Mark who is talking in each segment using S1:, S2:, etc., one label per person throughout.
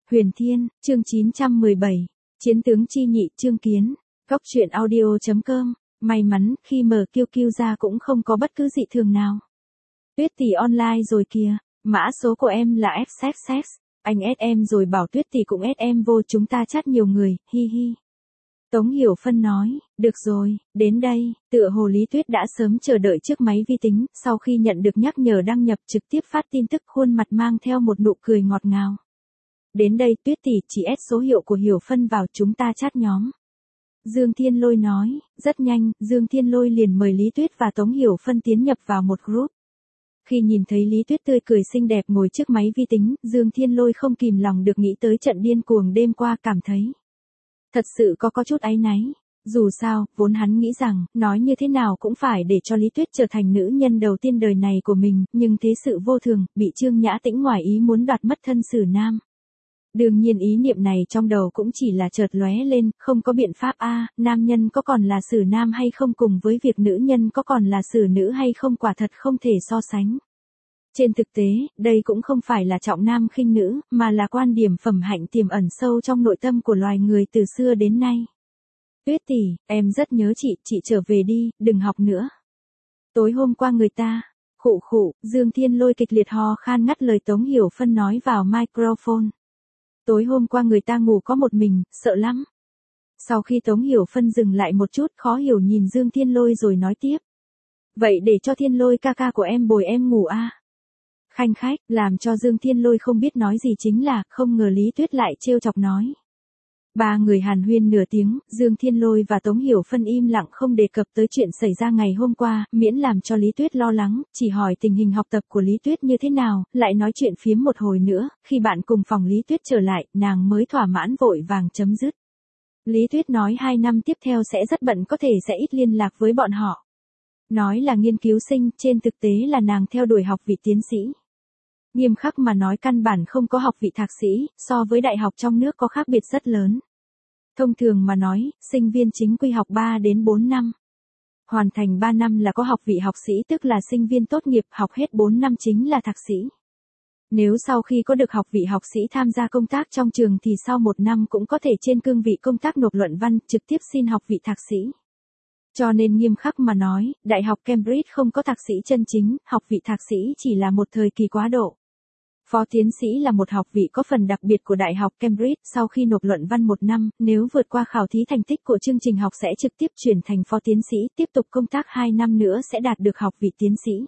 S1: Huyền Thiên, chương 917. Chiến tướng chi nhị Trương Kiến. Góc truyện audio.com. May mắn, khi mở QQ ra cũng không có bất cứ dị thường nào. Tuyết tỷ online rồi kìa, mã số của em là FXX. Anh ét em rồi bảo Tuyết tỷ cũng ét em vô, chúng ta chat nhiều người, hi hi. Tống Hiểu Phân nói, được rồi, đến đây, tựa hồ Lý Tuyết đã sớm chờ đợi trước máy vi tính, sau khi nhận được nhắc nhở đăng nhập trực tiếp phát tin tức, khuôn mặt mang theo một nụ cười ngọt ngào. Đến đây Tuyết tỷ, chỉ ép số hiệu của Hiểu Phân vào, chúng ta chat nhóm. Dương Thiên Lôi nói, rất nhanh, Dương Thiên Lôi liền mời Lý Tuyết và Tống Hiểu Phân tiến nhập vào một group. Khi nhìn thấy Lý Tuyết tươi cười xinh đẹp ngồi trước máy vi tính, Dương Thiên Lôi không kìm lòng được nghĩ tới trận điên cuồng đêm qua, cảm thấy thật sự có chút áy náy. Dù sao, vốn hắn nghĩ rằng, nói như thế nào cũng phải để cho Lý Tuyết trở thành nữ nhân đầu tiên đời này của mình, nhưng thế sự vô thường, bị Trương Nhã Tĩnh ngoài ý muốn đoạt mất thân Sử Nam. Đương nhiên ý niệm này trong đầu cũng chỉ là chợt lóe lên, không có biện pháp nam nhân có còn là Sử Nam hay không cùng với việc nữ nhân có còn là Sử Nữ hay không quả thật không thể so sánh. Trên thực tế, đây cũng không phải là trọng nam khinh nữ, mà là quan điểm phẩm hạnh tiềm ẩn sâu trong nội tâm của loài người từ xưa đến nay. Tuyết tỷ, em rất nhớ chị trở về đi, đừng học nữa. Tối hôm qua người ta, khụ, Dương Thiên Lôi kịch liệt ho khan ngắt lời Tống Hiểu Phân nói vào microphone. Tối hôm qua người ta ngủ có một mình, sợ lắm. Sau khi Tống Hiểu Phân dừng lại một chút, khó hiểu nhìn Dương Thiên Lôi rồi nói tiếp. Vậy để cho Thiên Lôi ca ca của em bồi em ngủ Khanh khách, làm cho Dương Thiên Lôi không biết nói gì chính là, không ngờ Lý Tuyết lại trêu chọc nói. Ba người hàn huyên nửa tiếng, Dương Thiên Lôi và Tống Hiểu Phân im lặng không đề cập tới chuyện xảy ra ngày hôm qua, miễn làm cho Lý Tuyết lo lắng, chỉ hỏi tình hình học tập của Lý Tuyết như thế nào, lại nói chuyện phiếm một hồi nữa, khi bạn cùng phòng Lý Tuyết trở lại, nàng mới thỏa mãn vội vàng chấm dứt. Lý Tuyết nói 2 năm tiếp theo sẽ rất bận, có thể sẽ ít liên lạc với bọn họ. Nói là nghiên cứu sinh, trên thực tế là nàng theo đuổi học vị tiến sĩ. Nghiêm khắc mà nói căn bản không có học vị thạc sĩ, so với đại học trong nước có khác biệt rất lớn. Thông thường mà nói, sinh viên chính quy học 3 đến 4 năm. Hoàn thành 3 năm là có học vị học sĩ, tức là sinh viên tốt nghiệp, học hết 4 năm chính là thạc sĩ. Nếu sau khi có được học vị học sĩ tham gia công tác trong trường thì sau 1 năm cũng có thể trên cương vị công tác nộp luận văn, trực tiếp xin học vị thạc sĩ. Cho nên nghiêm khắc mà nói, Đại học Cambridge không có thạc sĩ chân chính, học vị thạc sĩ chỉ là một thời kỳ quá độ. Phó tiến sĩ là một học vị có phần đặc biệt của Đại học Cambridge, sau khi nộp luận văn 1 năm, nếu vượt qua khảo thí thành tích của chương trình học sẽ trực tiếp chuyển thành phó tiến sĩ, tiếp tục công tác 2 năm nữa sẽ đạt được học vị tiến sĩ.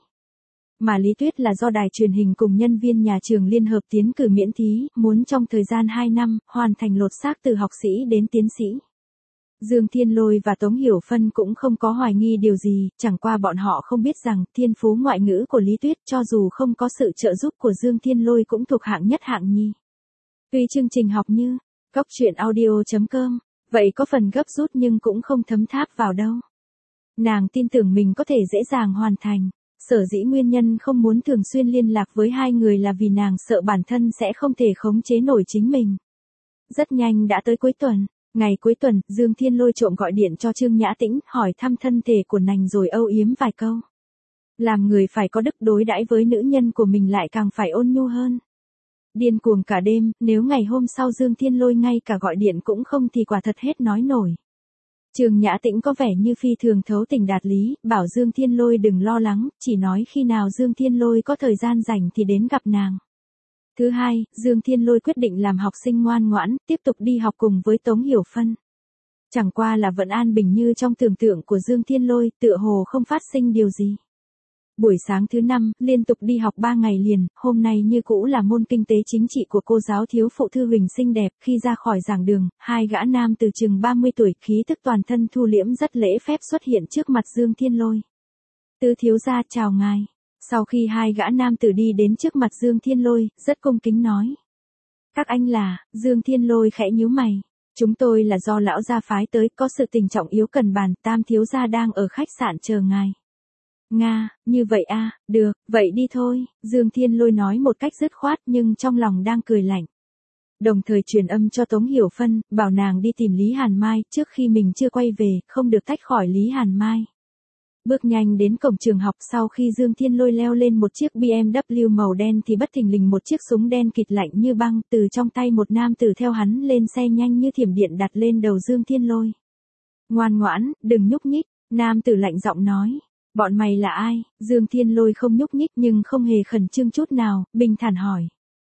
S1: Mà Lý Tuyết là do đài truyền hình cùng nhân viên nhà trường liên hợp tiến cử miễn thí, muốn trong thời gian 2 năm, hoàn thành lột xác từ học sĩ đến tiến sĩ. Dương Thiên Lôi và Tống Hiểu Phân cũng không có hoài nghi điều gì, chẳng qua bọn họ không biết rằng thiên phú ngoại ngữ của Lý Tuyết cho dù không có sự trợ giúp của Dương Thiên Lôi cũng thuộc hạng nhất hạng nhì. Tuy chương trình học như góc truyện audio.com, vậy có phần gấp rút nhưng cũng không thấm tháp vào đâu. Nàng tin tưởng mình có thể dễ dàng hoàn thành. Sở dĩ nguyên nhân không muốn thường xuyên liên lạc với hai người là vì nàng sợ bản thân sẽ không thể khống chế nổi chính mình. Rất nhanh đã tới cuối tuần. Ngày cuối tuần, Dương Thiên Lôi trộm gọi điện cho Trương Nhã Tĩnh, hỏi thăm thân thể của nàng rồi âu yếm vài câu. Làm người phải có đức, đối đãi với nữ nhân của mình lại càng phải ôn nhu hơn. Điên cuồng cả đêm, nếu ngày hôm sau Dương Thiên Lôi ngay cả gọi điện cũng không thì quả thật hết nói nổi. Trương Nhã Tĩnh có vẻ như phi thường thấu tình đạt lý, bảo Dương Thiên Lôi đừng lo lắng, chỉ nói khi nào Dương Thiên Lôi có thời gian rảnh thì đến gặp nàng. Thứ hai, Dương Thiên Lôi quyết định làm học sinh ngoan ngoãn, tiếp tục đi học cùng với Tống Hiểu Phân. Chẳng qua là vẫn an bình như trong tưởng tượng của Dương Thiên Lôi, tựa hồ không phát sinh điều gì. Buổi sáng thứ 5, liên tục đi học 3 ngày liền, hôm nay như cũ là môn kinh tế chính trị của cô giáo thiếu phụ Thư Huỳnh xinh đẹp. Khi ra khỏi giảng đường, 2 gã nam từ chừng 30 tuổi, khí thức toàn thân thu liễm rất lễ phép xuất hiện trước mặt Dương Thiên Lôi. Tứ thiếu gia chào ngài. Sau khi 2 gã nam tử đi đến trước mặt Dương Thiên Lôi, rất cung kính nói. Các anh là, Dương Thiên Lôi khẽ nhíu mày. Chúng tôi là do lão gia phái tới, có sự tình trọng yếu cần bàn, Tam thiếu gia đang ở khách sạn chờ ngài. Nga, như vậy được, vậy đi thôi, Dương Thiên Lôi nói một cách dứt khoát nhưng trong lòng đang cười lạnh. Đồng thời truyền âm cho Tống Hiểu Phân, bảo nàng đi tìm Lý Hàn Mai, trước khi mình chưa quay về, không được tách khỏi Lý Hàn Mai. Bước nhanh đến cổng trường học, sau khi Dương Thiên Lôi leo lên một chiếc BMW màu đen thì bất thình lình một chiếc súng đen kịt lạnh như băng từ trong tay một nam tử theo hắn lên xe nhanh như thiểm điện đặt lên đầu Dương Thiên Lôi. Ngoan ngoãn, đừng nhúc nhích, nam tử lạnh giọng nói. Bọn mày là ai? Dương Thiên Lôi không nhúc nhích nhưng không hề khẩn trương chút nào, bình thản hỏi.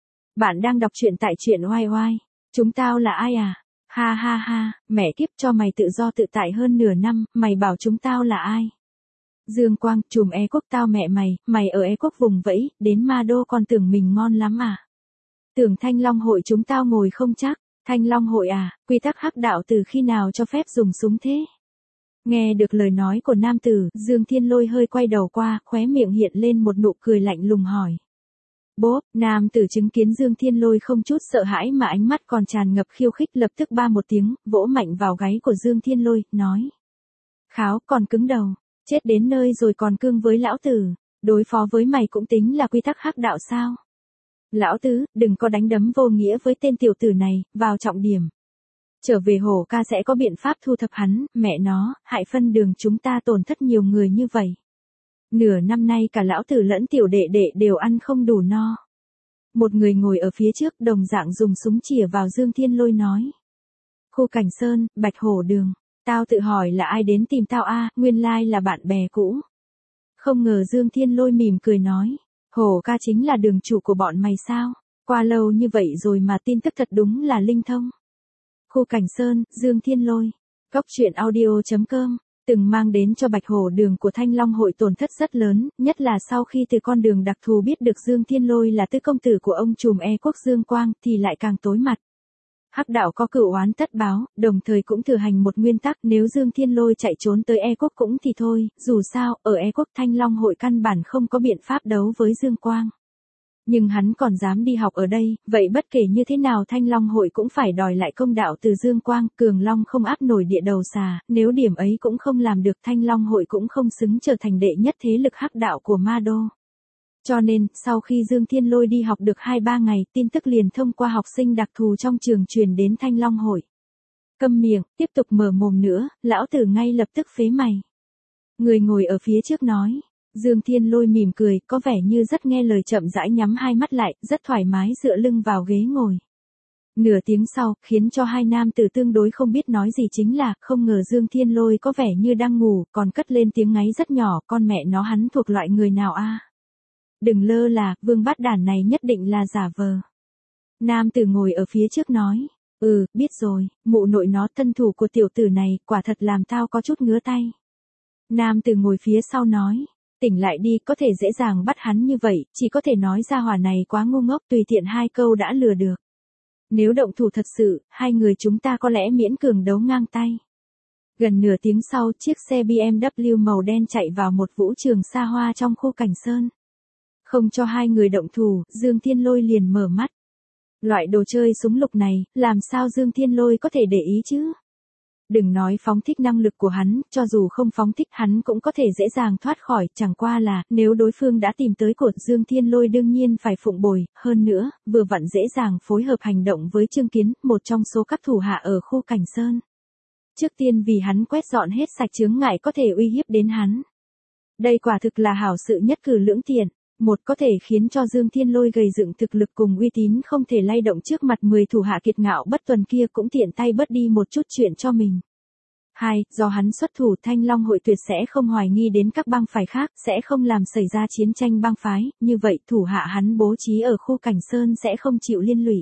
S1: Bạn đang đọc truyện tại truyện oai oai. Chúng tao là ai à? Ha ha ha, mẹ kiếp, cho mày tự do tự tại hơn nửa năm, mày bảo chúng tao là ai? Dương Quang, chùm E Quốc tao mẹ mày ở E Quốc vùng vẫy, đến Ma Đô còn tưởng mình ngon lắm à? Tưởng Thanh Long hội chúng tao ngồi không chắc, Thanh Long hội à, quy tắc hắc đạo từ khi nào cho phép dùng súng thế? Nghe được lời nói của nam tử, Dương Thiên Lôi hơi quay đầu qua, khóe miệng hiện lên một nụ cười lạnh lùng hỏi. Bốp, nam tử chứng kiến Dương Thiên Lôi không chút sợ hãi mà ánh mắt còn tràn ngập khiêu khích, lập tức ba một tiếng, vỗ mạnh vào gáy của Dương Thiên Lôi, nói. Kháo, còn cứng đầu, chết đến nơi rồi còn cương với lão tử, đối phó với mày cũng tính là quy tắc hắc đạo sao? Lão tứ, đừng có đánh đấm vô nghĩa với tên tiểu tử này, vào trọng điểm. Trở về Hổ Ca sẽ có biện pháp thu thập hắn, mẹ nó, hại phân đường chúng ta tổn thất nhiều người như vậy. Nửa năm nay cả lão tử lẫn tiểu đệ đệ đều ăn không đủ no. Một người ngồi ở phía trước đồng dạng dùng súng chĩa vào Dương Thiên Lôi nói. Khu Cảnh Sơn, Bạch Hổ Đường, tao tự hỏi là ai đến tìm tao a, nguyên lai là bạn bè cũ. Không ngờ Dương Thiên Lôi mỉm cười nói. Hổ Ca chính là đường chủ của bọn mày sao? Qua lâu như vậy rồi mà tin tức thật đúng là linh thông. Khu Cảnh Sơn, Dương Thiên Lôi. Góc truyện audio.com từng mang đến cho Bạch Hổ Đường của Thanh Long hội tổn thất rất lớn, nhất là sau khi từ con đường đặc thù biết được Dương Thiên Lôi là tứ công tử của ông trùm E Quốc Dương Quang thì lại càng tối mặt. Hắc đạo có cửu oán tất báo, đồng thời cũng thừa hành một nguyên tắc, nếu Dương Thiên Lôi chạy trốn tới E Quốc cũng thì thôi, dù sao, ở E Quốc Thanh Long hội căn bản không có biện pháp đấu với Dương Quang. Nhưng hắn còn dám đi học ở đây, vậy bất kể như thế nào Thanh Long hội cũng phải đòi lại công đạo từ Dương Quang, Cường Long không áp nổi địa đầu xà, nếu điểm ấy cũng không làm được Thanh Long hội cũng không xứng trở thành đệ nhất thế lực hắc đạo của Ma Đô. Cho nên, sau khi Dương Thiên Lôi đi học được 2-3 ngày, tin tức liền thông qua học sinh đặc thù trong trường truyền đến Thanh Long hội. Câm miệng, tiếp tục mở mồm nữa, lão tử ngay lập tức phế mày. Người ngồi ở phía trước nói. Dương Thiên Lôi mỉm cười, có vẻ như rất nghe lời, chậm rãi nhắm hai mắt lại, rất thoải mái dựa lưng vào ghế ngồi. Nửa tiếng sau, khiến cho hai nam tử tương đối không biết nói gì chính là, không ngờ Dương Thiên Lôi có vẻ như đang ngủ, còn cất lên tiếng ngáy rất nhỏ, con mẹ nó hắn thuộc loại người nào a? Đừng lơ là, vương bát đản này nhất định là giả vờ. Nam tử ngồi ở phía trước nói, biết rồi, mụ nội nó thân thủ của tiểu tử này, quả thật làm tao có chút ngứa tay. Nam tử ngồi phía sau nói. Tỉnh lại đi, có thể dễ dàng bắt hắn như vậy, chỉ có thể nói ra hỏa này quá ngu ngốc, tùy tiện hai câu đã lừa được. Nếu động thủ thật sự, hai người chúng ta có lẽ miễn cường đấu ngang tay. Gần nửa tiếng sau, chiếc xe BMW màu đen chạy vào một vũ trường xa hoa trong khu Cảnh Sơn. Không cho hai người động thủ, Dương Thiên Lôi liền mở mắt. Loại đồ chơi súng lục này, làm sao Dương Thiên Lôi có thể để ý chứ? Đừng nói phóng thích năng lực của hắn, cho dù không phóng thích hắn cũng có thể dễ dàng thoát khỏi, chẳng qua là, nếu đối phương đã tìm tới của Dương Thiên Lôi đương nhiên phải phụng bồi, hơn nữa, vừa vặn dễ dàng phối hợp hành động với Trương Kiến, một trong số các thủ hạ ở khu Cảnh Sơn. Trước tiên vì hắn quét dọn hết sạch chướng ngại có thể uy hiếp đến hắn. Đây quả thực là hảo sự nhất cử lưỡng tiện. Một, có thể khiến cho Dương Thiên Lôi gầy dựng thực lực cùng uy tín không thể lay động trước mặt 10 thủ hạ kiệt ngạo bất tuần kia, cũng tiện tay bớt đi một chút chuyện cho mình. 2, do hắn xuất thủ, Thanh Long hội tuyệt sẽ không hoài nghi đến các bang phái khác, sẽ không làm xảy ra chiến tranh bang phái, như vậy thủ hạ hắn bố trí ở khu Cảnh Sơn sẽ không chịu liên lụy.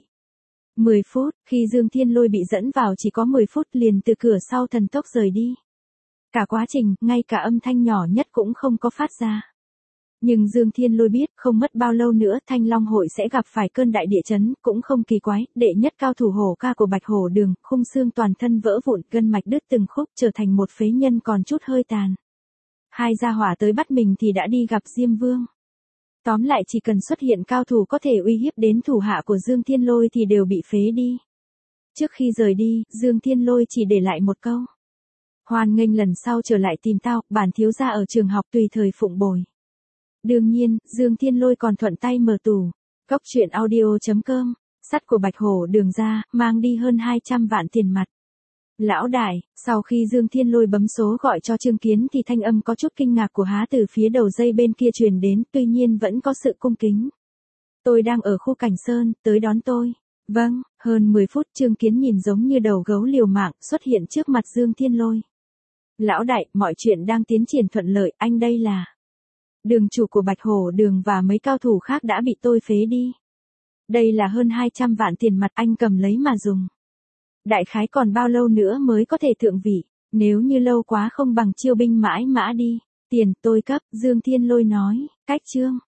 S1: 10 phút, khi Dương Thiên Lôi bị dẫn vào chỉ có 10 phút liền từ cửa sau thần tốc rời đi. Cả quá trình, ngay cả âm thanh nhỏ nhất cũng không có phát ra. Nhưng Dương Thiên Lôi biết, không mất bao lâu nữa Thanh Long hội sẽ gặp phải cơn đại địa chấn, cũng không kỳ quái, đệ nhất cao thủ Hổ Ca của Bạch Hổ Đường, khung xương toàn thân vỡ vụn, gân mạch đứt từng khúc, trở thành một phế nhân còn chút hơi tàn. Hai gia hỏa tới bắt mình thì đã đi gặp Diêm Vương. Tóm lại chỉ cần xuất hiện cao thủ có thể uy hiếp đến thủ hạ của Dương Thiên Lôi thì đều bị phế đi. Trước khi rời đi, Dương Thiên Lôi chỉ để lại một câu. Hoan nghênh lần sau trở lại tìm tao, bản thiếu gia ở trường học tùy thời phụng bồi. Đương nhiên, Dương Thiên Lôi còn thuận tay mở tủ. Góc truyện audio.com, sắt của Bạch Hổ Đường ra, mang đi hơn 200 vạn tiền mặt. Lão đại, sau khi Dương Thiên Lôi bấm số gọi cho Trương Kiến thì thanh âm có chút kinh ngạc của Há từ phía đầu dây bên kia truyền đến, tuy nhiên vẫn có sự cung kính. Tôi đang ở khu Cảnh Sơn, tới đón tôi. Vâng, hơn 10 phút Trương Kiến nhìn giống như đầu gấu liều mạng xuất hiện trước mặt Dương Thiên Lôi. Lão đại, mọi chuyện đang tiến triển thuận lợi, anh đây là... Đường chủ của Bạch Hổ Đường và mấy cao thủ khác đã bị tôi phế đi. Đây là hơn 200 vạn tiền mặt anh cầm lấy mà dùng. Đại khái còn bao lâu nữa mới có thể thượng vị, nếu như lâu quá không bằng chiêu binh mãi mã đi. Tiền tôi cấp, Dương Thiên Lôi nói, cách Trương